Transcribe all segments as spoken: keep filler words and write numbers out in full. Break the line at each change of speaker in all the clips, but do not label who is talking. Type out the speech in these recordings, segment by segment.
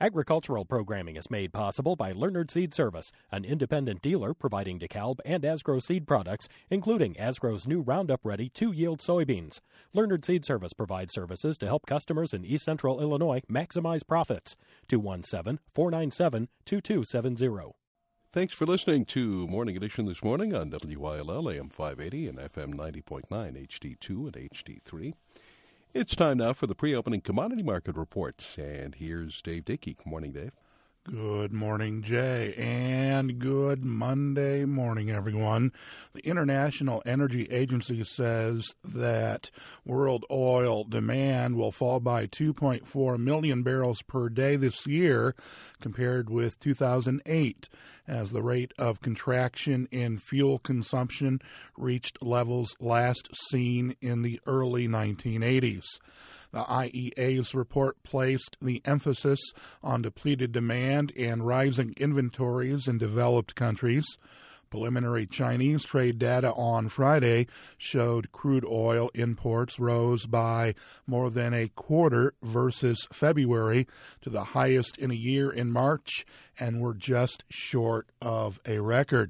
Agricultural programming is made possible by Leonard Seed Service, an independent dealer providing DeKalb and Asgrow seed products, including Asgrow's new Roundup Ready two-yield soybeans. Leonard Seed Service provides services to help customers in East Central Illinois maximize profits. two one seven, four nine seven, two two seven zero.
Thanks for listening to Morning Edition this morning on W Y L L, A M five eighty and F M ninety point nine, H D two and H D three. It's time now for the pre-opening commodity market reports, and here's Dave Dickey. Good morning, Dave.
Good morning, Jay, and good Monday morning, everyone. The International Energy Agency says that world oil demand will fall by two point four million barrels per day this year compared with two thousand eight, as the rate of contraction in fuel consumption reached levels last seen in the early nineteen eighties. The I E A's report placed the emphasis on depleted demand and rising inventories in developed countries. Preliminary Chinese trade data on Friday showed crude oil imports rose by more than a quarter versus February to the highest in a year in March and were just short of a record.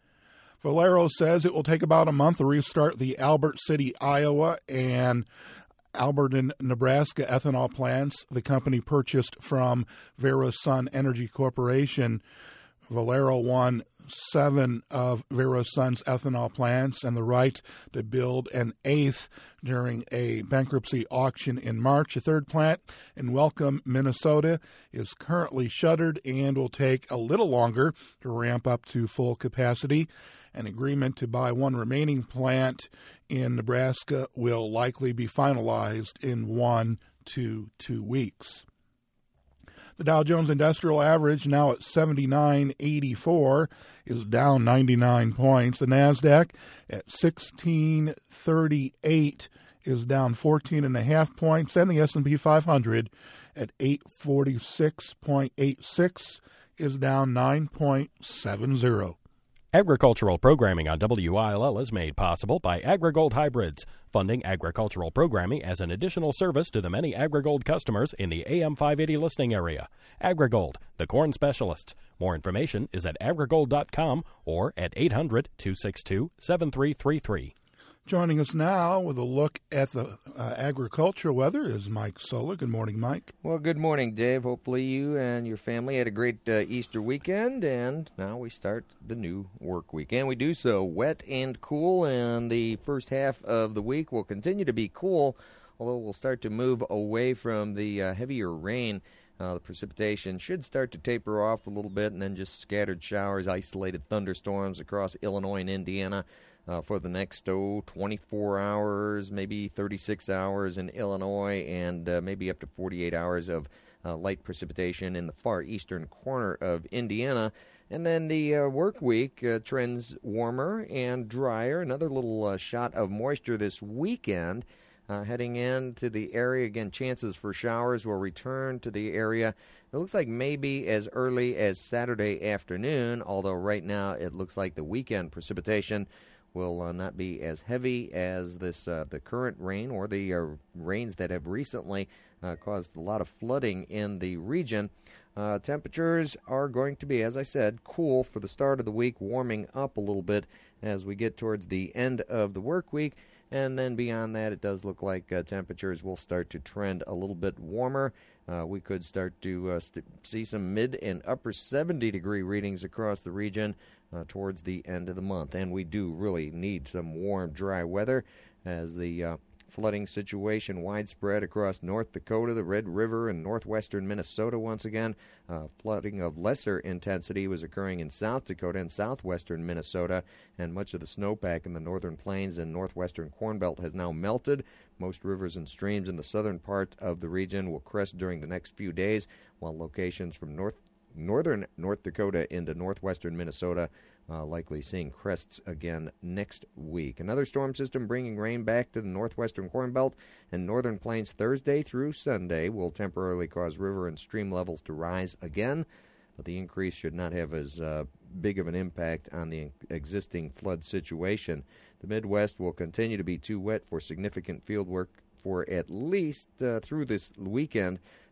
Valero says it will take about a month to restart the Albert City, Iowa, and Alberton, Nebraska ethanol plants the company purchased from Verasun Energy Corporation. Valero won seven of Verasun's ethanol plants and the right to build an eighth during a bankruptcy auction in March. A third plant in Welcome, Minnesota, is currently shuttered and will take a little longer to ramp up to full capacity. An agreement to buy one remaining plant in Nebraska will likely be finalized in one to two weeks. The Dow Jones Industrial Average, now at seventy-nine eighty-four, is down ninety-nine points. The NASDAQ at sixteen thirty-eight is down fourteen and a half points, and the S and P five hundred at eight forty-six point eight six is down nine point seven zero.
Agricultural programming on W I L L is made possible by AgriGold Hybrids, funding agricultural programming as an additional service to the many AgriGold customers in the A M five eighty listening area. AgriGold, the corn specialists. More information is at agrigold dot com or at eight hundred, two six two, seven three three three.
Joining us now with a look at the uh, agricultural weather is Mike Sola. Good morning, Mike.
Well, good morning, Dave. Hopefully you and your family had a great uh, Easter weekend, and now we start the new work week. And we do so wet and cool, and the first half of the week will continue to be cool, although we'll start to move away from the uh, heavier rain. Uh, the precipitation should start to taper off a little bit, and then just scattered showers, isolated thunderstorms across Illinois and Indiana uh, for the next, oh, twenty-four hours, maybe thirty-six hours in Illinois, and uh, maybe up to forty-eight hours of uh, light precipitation in the far eastern corner of Indiana. And then the uh, work week uh, trends warmer and drier. Another little uh, shot of moisture this weekend. Uh, heading into the area, again, chances for showers will return to the area. It looks like maybe as early as Saturday afternoon, although right now it looks like the weekend precipitation will uh, not be as heavy as this uh, the current rain or the uh, rains that have recently uh, caused a lot of flooding in the region. Uh, temperatures are going to be, as I said, cool for the start of the week, warming up a little bit as we get towards the end of the work week. And then beyond that, it does look like uh, temperatures will start to trend a little bit warmer. Uh, we could start to uh, st- see some mid and upper seventy degree readings across the region uh, towards the end of the month. And we do really need some warm, dry weather as the uh, flooding situation widespread across North Dakota, the Red River, and northwestern Minnesota once again. Uh, flooding of lesser intensity was occurring in South Dakota and southwestern Minnesota, and much of the snowpack in the northern plains and northwestern Corn Belt has now melted. Most rivers and streams in the southern part of the region will crest during the next few days, while locations from north northern North Dakota into northwestern Minnesota uh, likely seeing crests again next week. Another storm system bringing rain back to the northwestern Corn Belt and northern plains Thursday through Sunday will temporarily cause river and stream levels to rise again, but the increase should not have as uh, big of an impact on the existing flood situation. The Midwest will continue to be too wet for significant field work for at least uh, through this weekend.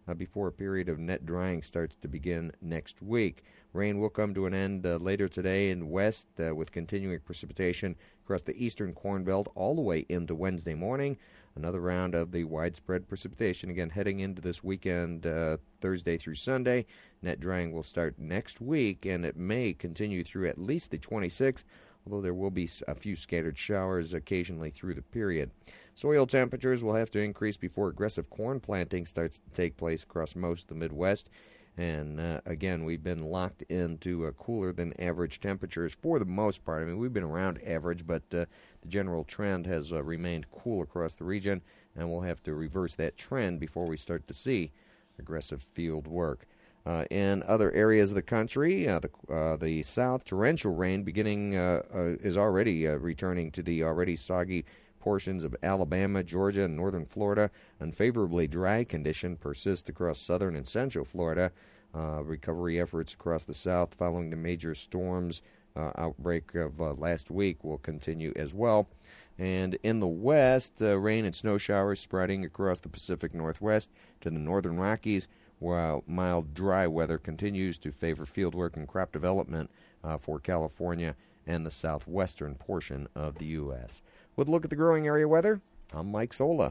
uh, before a period of net drying starts to begin next week. Rain will come to an end uh, later today in west uh, with continuing precipitation across the eastern Corn Belt all the way into Wednesday morning. Another round of the widespread precipitation, again, heading into this weekend, uh, Thursday through Sunday. Net drying will start next week, and it may continue through at least the twenty-sixth, although there will be a few scattered showers occasionally through the period. Soil temperatures will have to increase before aggressive corn planting starts to take place across most of the Midwest. And, uh, again, we've been locked into uh, cooler than average temperatures for the most part. I mean, we've been around average, but uh, the general trend has uh, remained cool across the region, and we'll have to reverse that trend before we start to see aggressive field work. Uh, in other areas of the country, uh, the, uh, the south, torrential rain beginning uh, uh, is already uh, returning to the already soggy portions of Alabama, Georgia, and northern Florida. Unfavorably dry condition persists across southern and central Florida. Uh, recovery efforts across the south following the major storms uh, outbreak of uh, last week will continue as well. And in the west, uh, rain and snow showers spreading across the Pacific Northwest to the northern Rockies, while mild dry weather continues to favor fieldwork and crop development uh, for California and the southwestern portion of the U S With a look at the growing area weather, I'm Mike Sola.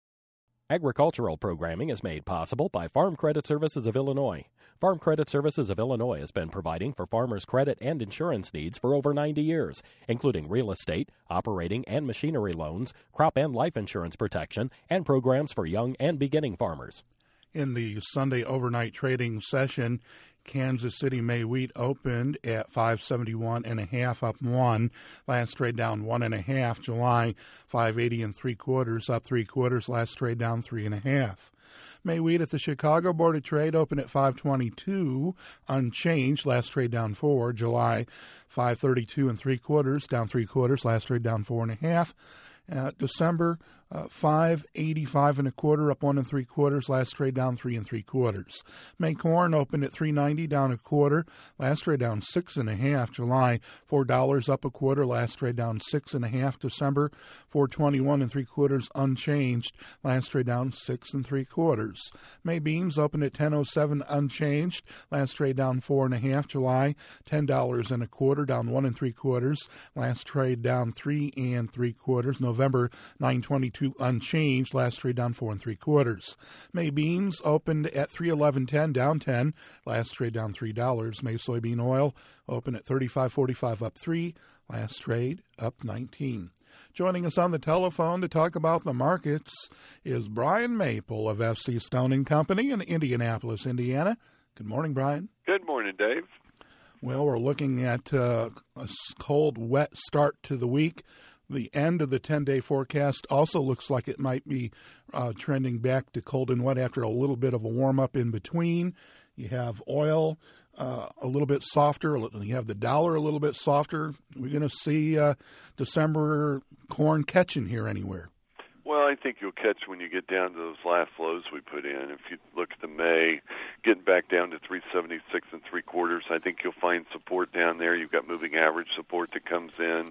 Agricultural programming is made possible by Farm Credit Services of Illinois. Farm Credit Services of Illinois has been providing for farmers' credit and insurance needs for over ninety years, including real estate, operating and machinery loans, crop and life insurance protection, and programs for young and beginning farmers.
In the Sunday overnight trading session, Kansas City May wheat opened at five seventy-one and a half, up one. Last trade down one and a half. July five eighty and three quarters, up three quarters. Last trade down three and a half. May wheat at the Chicago Board of Trade opened at five twenty-two, unchanged. Last trade down four. July five thirty-two and three quarters, down three quarters. Last trade down four and a half. Uh, December uh, five eighty-five and a quarter, up one and three quarters. Last trade down three and three quarters. May corn opened at three ninety, down a quarter. Last trade down six and a half. July four dollars, up a quarter. Last trade down six and a half. December four twenty-one and three quarters, unchanged. Last trade down six and three quarters. May beans opened at ten oh seven, unchanged. Last trade down four and a half. July ten dollars and a quarter, down one and three quarters. Last trade down three and three quarters. November nine twenty-two, unchanged. Last trade down four and three quarters. May beans opened at three eleven ten, down ten. Last trade down three dollars. May soybean oil opened at thirty-five forty-five, up three. Last trade up nineteen. Joining us on the telephone to talk about the markets is Brian Maple of F C Stone and Company in Indianapolis, Indiana. Good morning, Brian.
Good morning, Dave.
Well, we're looking at uh, a cold, wet start to the week. The end of the ten-day forecast also looks like it might be uh, trending back to cold and wet after a little bit of a warm-up in between. You have oil uh, a little bit softer. You have the dollar a little bit softer. We're going to see uh, December corn catching here anywhere.
Well, I think you'll catch when you get down to those last lows we put in. If you look at the May, getting back down to three seventy-six and three quarters, I think you'll find support down there. You've got moving average support that comes in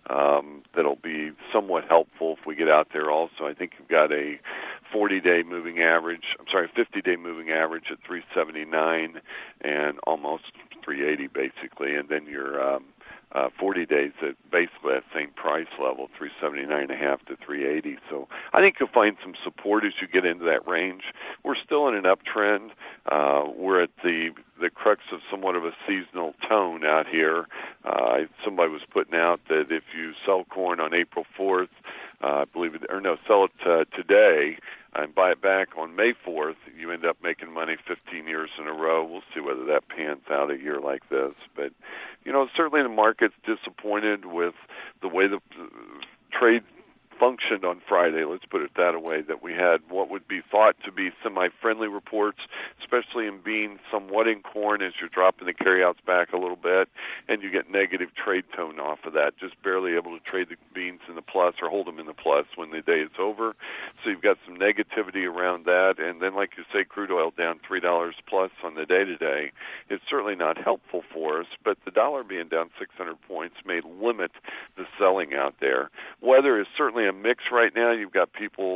um, that'll be somewhat helpful if we get out there also. I think you've got a forty-day moving average, I'm sorry, fifty-day moving average at three seventy-nine and almost three eighty basically, and then your um, uh, forty days at basically that same price level, three seventy-nine and a half to three eighty. So I think you'll find some support as you get into that range. We're still in an uptrend. Uh, we're at the the crux of somewhat of a seasonal tone out here. Uh, somebody was putting out that if you sell corn on April fourth, uh, I believe it, or no, sell it uh, today and buy it back on May fourth, you end up making money fifteen years in a row. We'll see whether that pans out a year like this. But, you know, certainly the market's disappointed with the way the uh, trade functioned on Friday, let's put it that way, that we had what would be thought to be semi-friendly reports, especially in beans, somewhat in corn as you're dropping the carryouts back a little bit, and you get negative trade tone off of that, just barely able to trade the beans in the plus or hold them in the plus when the day is over. So you've got some negativity around that, and then, like you say, crude oil down three dollars plus on the day today. It's certainly not helpful for us, but the dollar being down six hundred points may limit the selling out there. Weather is certainly a mix right now. You've got people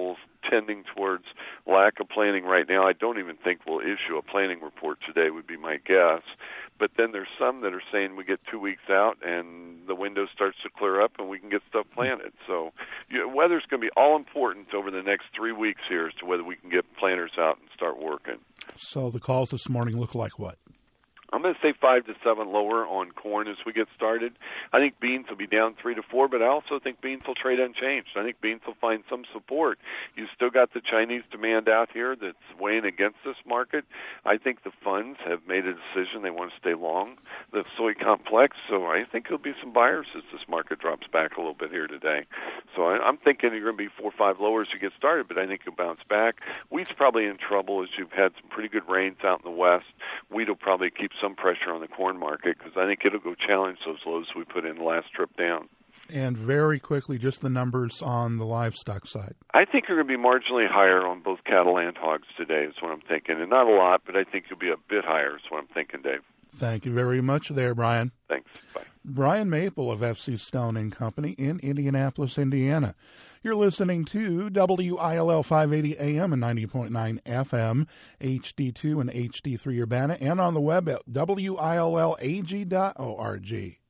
tending towards lack of planting right now. I don't even think we'll issue a planting report today, would be my guess. But then there's some that are saying we get two weeks out and the window starts to clear up and we can get stuff planted. So you know, weather's going to be all important over the next three weeks here as to whether we can get planters out and start working.
So the calls this morning look like what?
I'm going to say five to seven lower on corn as we get started. I think beans will be down three to four, but I also think beans will trade unchanged. I think beans will find some support. You still got the Chinese demand out here that's weighing against this market. I think the funds have made a decision they want to stay long the soy complex, so I think there'll be some buyers as this market drops back a little bit here today. So I, I'm thinking you're going to be four or five lower as you get started, but I think you'll bounce back. Wheat's probably in trouble as you've had some pretty good rains out in the west. Wheat will probably keep some pressure on the corn market because I think it'll go challenge those lows we put in the last trip down.
And very quickly, just the numbers on the livestock side.
I think you're going to be marginally higher on both cattle and hogs today is what I'm thinking. And not a lot, but I think you'll be a bit higher is what I'm thinking, Dave.
Thank you very much there, Brian.
Thanks. Bye.
Brian Maple of F C Stone and Company in Indianapolis, Indiana. You're listening to W I L L five eighty A M and ninety point nine F M, H D two and H D three Urbana, and on the web at W I L L A G dot org.